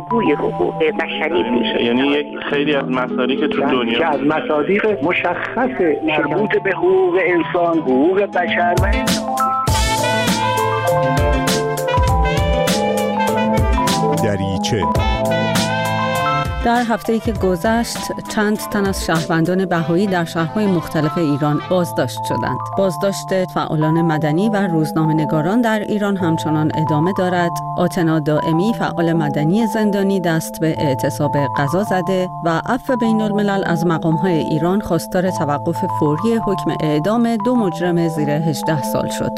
بازگوی حقوق بشری میشه. یعنی یک خیلی از مصادیق تو دنیا که از مصادیق مشخص مربوط به حقوق انسان، حقوق بشر و دریچه. در هفته‌ای که گذشت چند تن از شهروندان بهایی در شهرهای مختلف ایران بازداشت شدند. بازداشت فعالان مدنی و روزنامه‌نگاران در ایران همچنان ادامه دارد. آتنا دائمی فعال مدنی زندانی دست به اعتصاب قضا زده و عفو بین‌الملل از مقام‌های ایران خواستار توقف فوری حکم اعدام 2 مجرم زیر 18 سال شد.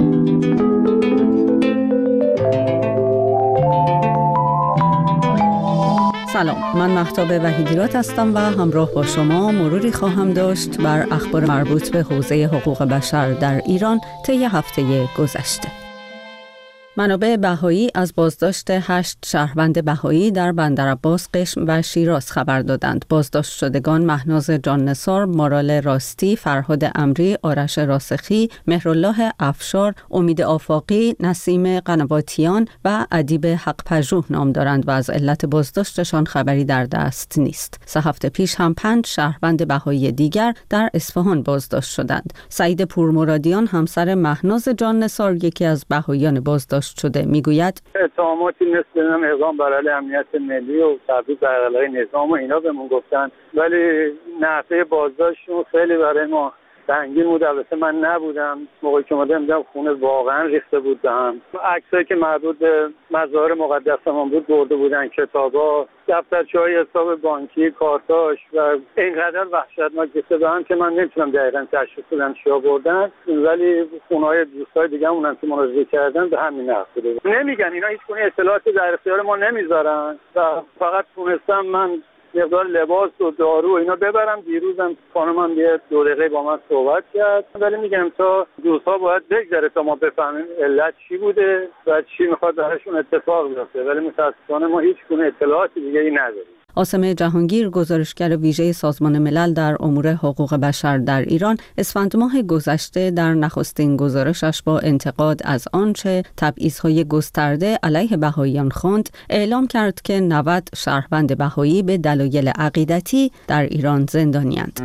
سلام، من مهتاب وحیدیرات هستم و همراه با شما مروری خواهم داشت بر اخبار مربوط به حوزه حقوق بشر در ایران طی هفته گذشته. منابع بهایی از بازداشت 8 شهروند بهایی در بندرعباس، قشم و شیراز خبر دادند. بازداشت شدگان مهناز جان نثار، مارال راستی، فرهاد امری، آرش راسخی، مهرالله افشار، امید آفاقی، نسیم قنواتیان و ادیب حق پژوه نام دارند و از علت بازداشتشان خبری در دست نیست. 3 هفته پیش هم 5 شهروند بهایی دیگر در اصفهان بازداشت شدند. سعید پورمرادیان همسر مهناز جان نثار، یکی از بهاییان بازداشت شده، میگوید اتهاماتی مثل اقدام بر علیه امنیت ملی و تبعیض بر علیه نظام و اینا بهمون گفتن، ولی نحوه بازداشتشون خیلی برای ما سنگین بود. البته من نبودم موقعی که اومدم دیدم خونه واقعا ریخته بود به هم. عکسایی که مربوط به مظاهر مقدسمان بود برده بودن، کتابا، دفترچه‌های حساب بانکی، کارتاش و اینقدر وحشتناک ریخته به هم که من نمیتونم دقیقاً تشخیص بدم چیا بردن، ولی خونه‌های دوستای دیگه اونم که مراجعه کردن به همین نقص بود. نمیگن اینا هیچ گونه اطلاعاتی در اختیار ما نمیذارن و فقط تونستم من مقدار لباس و دارو و اینا ببرم. دیروزم خانمم یه 2 دقیقه با من صحبت کرد، ولی میگم تا روزها باید بگذره تا ما بفهمیم علت چی بوده و چی میخواد درشون اتفاق بیفته، ولی متاسفانه ما هیچ گونه اطلاعاتی دیگه ای نداریم. عاصم جهانگیر، گزارشگر ویژه سازمان ملل در امور حقوق بشر در ایران، اسفند ماه گذشته در نخستین گزارشش با انتقاد از آنچه تبعیض‌های گسترده علیه بهائیان خواند، اعلام کرد که 90 شهروند بهایی به دلایل عقیدتی در ایران زندانی‌اند.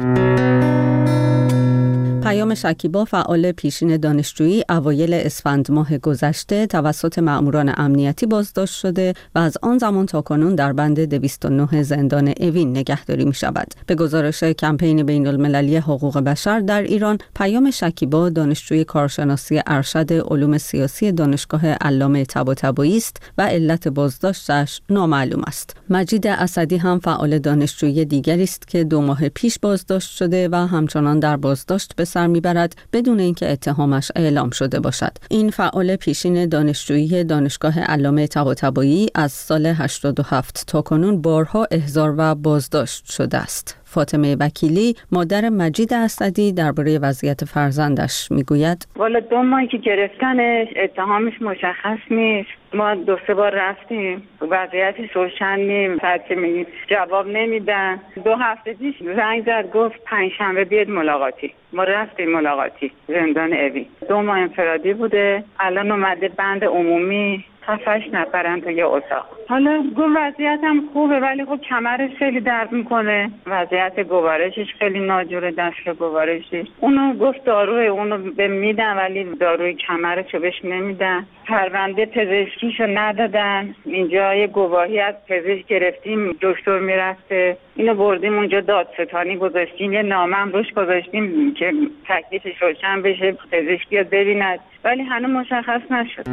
پیام شکیبا، فعال پیشین دانشجویی، اوایل اسفند ماه گذشته توسط مأموران امنیتی بازداشت شده و از آن زمان تا کنون در بند 209 زندان اوین نگهداری می شود. به گزارش کمپین بین المللی حقوق بشر در ایران، پیام شکیبا دانشجوی کارشناسی ارشد علوم سیاسی دانشگاه علامه طباطبایی است و علت بازداشتش نامعلوم است. مجید اسدی هم فعال دانشجویی دیگری است که 2 ماه پیش بازداشت شده و همچنان در بازداشت به سر میبرد بدون اینکه اتهامش اعلام شده باشد. این فعال پیشین دانشجویی دانشگاه علامه طباطبایی از سال 87 تا کنون بارها احضار و بازداشت شده است. فاطمه وکیلی، مادر مجید اسدی، درباره وضعیت فرزندش میگوید: والا 2 ماهی که گرفتنش، اتهامش مشخص نیست. ما 2-3 بار رفتیم، وضعیتش روشن نیست، هرچی میگیم جواب نمیدن. 2 هفته پیش زنگ زد گفت 5 شنبه بیاد ملاقاتی. ما رفتیم ملاقاتی زندان اوین. 2 ماه انفرادی بوده، الان اومده بند عمومی، 7-8 نفرن تو یه اتاق. حالا وضعیتم خوبه ولی خب کمرش خیلی درد میکنه، وضعیت گوارشش خیلی ناجوره، دست گوارشی. اونو گفت داروی اونو به میدن ولی داروی کمرشو بهش نمیدن. پرونده پزشکیشو ندادن. اینجا یه گواهی از پزشک گرفتیم، دکتر میرفته، اینو بردیم اونجا دادستانی گذاشتیم، یه نامه هم روش گذاشتیم که تکلیفش روشن بشه، پزشک بیاد ببیند، ولی هنوز مشخص نشد.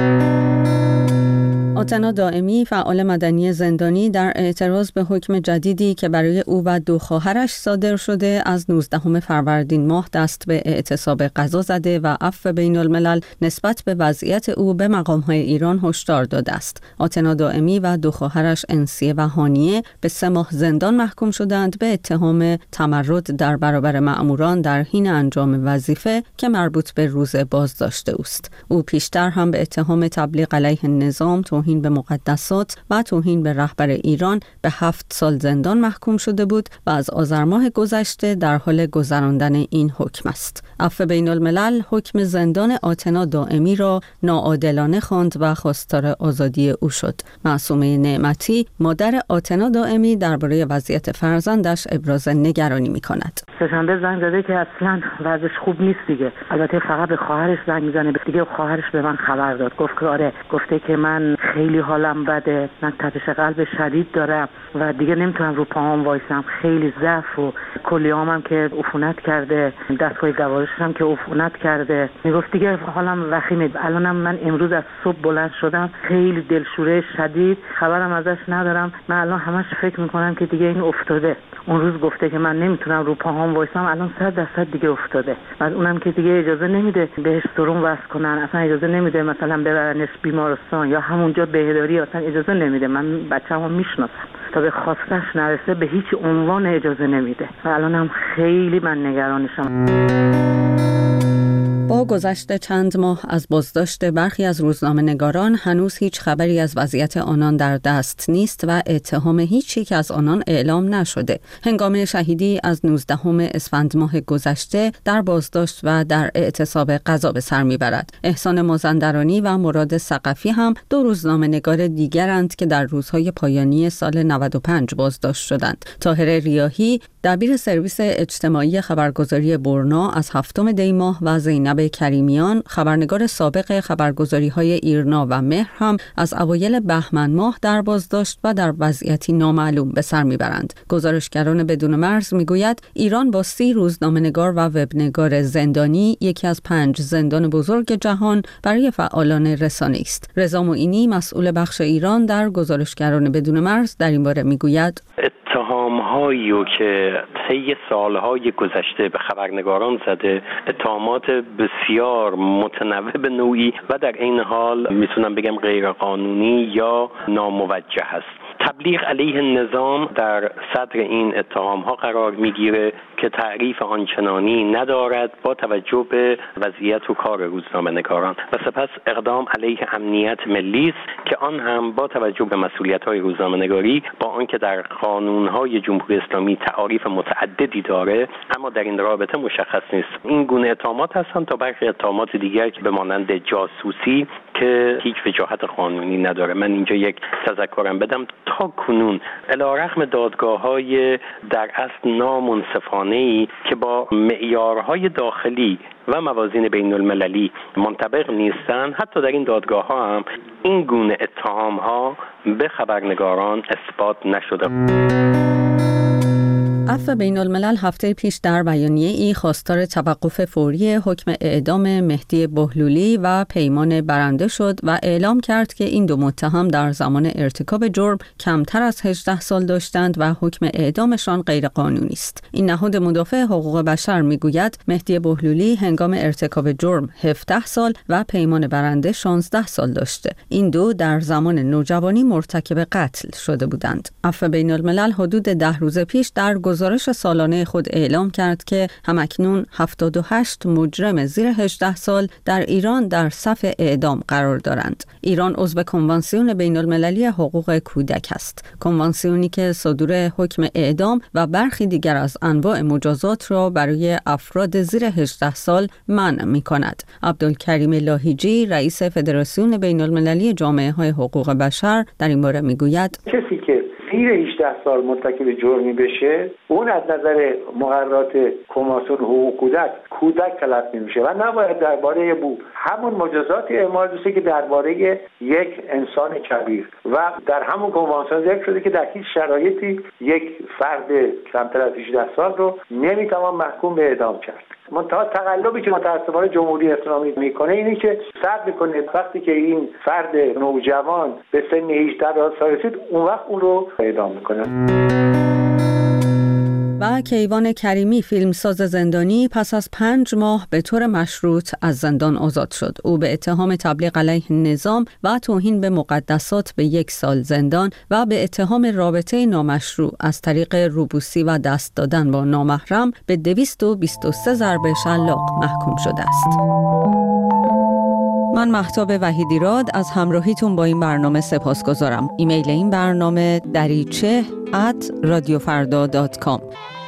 آتنا دائمی، فعال مدنی زندانی، در اعتراض به حکم جدیدی که برای او و 2 خواهرش صادر شده از 19 فروردین ماه دست به اعتصاب قضا زده و عفو بین الملل نسبت به وضعیت او به مقام‌های ایران هشدار داده است. آتنا دائمی و 2 خواهرش انسیه و هانیه به 3 ماه زندان محکوم شدند به اتهام تمرد در برابر مأموران در حین انجام وظیفه که مربوط به روز بازداشت اوست. او پیشتر هم به اتهام تبلیغ علیه نظام، توهین توهین به مقدسات و توهین به رهبر ایران به 7 سال زندان محکوم شده بود و از آذر ماه گذشته در حال گذراندن این حکم است. عفو بین الملل حکم زندان آتنا دائمی را ناعادلانه خواند و خواستار آزادی او شد. معصومه نعمتی مادر آتنا دائمی درباره وضعیت فرزندش ابراز نگرانی می‌کند. سه‌شنبه زنگ زده که اصلاً وضعش خوب نیست دیگه. البته فقط به خواهرش زنگ میزنه دیگه. خواهرش به من خبر داد، گفت که آره، گفته که من خیلی حالم بده، من تپش قلب شدید دارم و دیگه نمیتونم رو پاهام وایسم، خیلی ضعف و کلیه‌ام که عفونت کرده، دستگاه گوارشم که عفونت کرده. میگفت دیگه حالم وخیمه. الانم من امروز از صبح بلند شدم، خیلی دلشوره شدید، خبرم ازش ندارم. من الان همش فکر میکنم که دیگه این افتاده. اون روز گفته که من نمیتونم رو پاهام وایسم، الان 100% دیگه افتاده. بعد اونم که دیگه اجازه نمیده بهش سرم وصل کنن، اصلا اجازه نمیده مثلا ببرنش بیمارستان یا همونجا بهداری، اصلا اجازه نمیده. من بچه‌مو میشناسم، تا به خواستش نرسه به هیچ عنوان اجازه نمیده. و الانم خیلی من نگرانشم. با گذشت چند ماه از بازداشت برخی از روزنامه‌نگاران هنوز هیچ خبری از وضعیت آنان در دست نیست و اتهام هیچ یک از آنان اعلام نشده. هنگام شهیدی از 19 اسفند ماه گذشته در بازداشت و در اعتصاب قضا به سر میبرد. احسان مازندرانی و مراد ثقفی هم 2 روزنامه‌نگار دیگرند که در روزهای پایانی سال 95 بازداشت شدند. طاهر ریاحی دبیر سرویس اجتماعی خبرگزاری برنا از 7 دی ماه و زینب کریمیان خبرنگار سابق خبرگزاری‌های ایرنا و مهر هم از اوایل بهمن ماه در بازداشت و در وضعیتی نامعلوم به سر میبرند. گزارشگران بدون مرز میگوید ایران با 30 روزنامه‌نگار و وبنگار زندانی یکی از 5 زندان بزرگ جهان برای فعالان رسانه‌ای است. رضا معینی مسئول بخش ایران در گزارشگران بدون مرز در این باره میگوید اتهام‌هایی که طی سال‌های گذشته به خبرنگاران زده، اتهامات بسیار متنوع به نوعی و در این حال میتونم بگم غیرقانونی یا ناموجه است. تبلیغ علیه نظام در صدر این اتهام‌ها قرار میگیره که تعریف آنچنانی ندارد با توجه به وضعیت و کار روزنامه‌نگاران و سپس اقدام علیه امنیت ملی است که آن هم با توجه به مسئولیت‌های روزنامه‌نگاری با آنکه در قانون‌های جمهوری اسلامی تعاریف متعددی داره اما در این رابطه مشخص نیست. این گونه اتهامات هستند تا برخی اتهامات دیگر که به مانند جاسوسی که هیچ وجاهت قانونی نداره. من اینجا یک تذکرم بدم، تا کنون علیرغم دادگاه‌های در اصل نامنصفانه‌ای که با معیارهای داخلی و موازین بین المللی منطبق نیستند، حتی در این دادگاه‌ها هم این گونه اتهام‌ها به خبرنگاران اثبات نشده. عفو بین الملل هفته پیش در بیانیه‌ای خواستار توقف فوری حکم اعدام مهدی بهلولی و پیمان برنده شد و اعلام کرد که این 2 متهم در زمان ارتکاب جرم کمتر از 18 سال داشتند و حکم اعدامشان غیرقانونی است. این نهاد مدافع حقوق بشر میگوید مهدی بهلولی هنگام ارتکاب جرم 17 سال و پیمان برنده 16 سال داشته. این 2 در زمان نوجوانی مرتکب قتل شده بودند. عفو بین الملل حدود 10 روز پیش در گزارش سالانه خود اعلام کرد که همکنون 78 مجرم زیر 18 سال در ایران در صف اعدام قرار دارند. ایران عضو کنوانسیون بین المللی حقوق کودک است. کنوانسیونی که صدور حکم اعدام و برخی دیگر از انواع مجازات را برای افراد زیر 18 سال منع می‌کند. عبدالکریم لاهیجی رئیس فدراسیون بین المللی جامعه های حقوق بشر در این باره میگوید کسی که زیر 18 سال مرتکب جرمی بشه اون از نظر مقررات کنوانسیون حقوق کودک تلقی میشه و نباید درباره همون مجازات اعمال بشه که درباره یک انسان کبیر و در همون کنوانسیون ذکر شده که در هیچ شرایطی یک فرد کمتر از 18 سال رو نمیتوان محکوم به اعدام کرد. منتها تقلبی که متاسفانه جمهوری اسلامی میکنه اینه که صبر میکنه وقتی که این فرد نوجوان به سن 18 سال رسید اون وقت اون رو اعدام میکنه. و کیوان کریمی فیلمساز زندانی پس از 5 ماه به طور مشروط از زندان آزاد شد. او به اتهام تبلیغ علیه نظام و توهین به مقدسات به 1 سال زندان و به اتهام رابطه نامشروع از طریق روبوسی و دست دادن با نامحرم به 223 ضرب شلاق محکوم شده است. من مهتاب وحیدیراد از همراهیتون با این برنامه سپاسگزارم. ایمیل این برنامه دریچه @radiofarda.com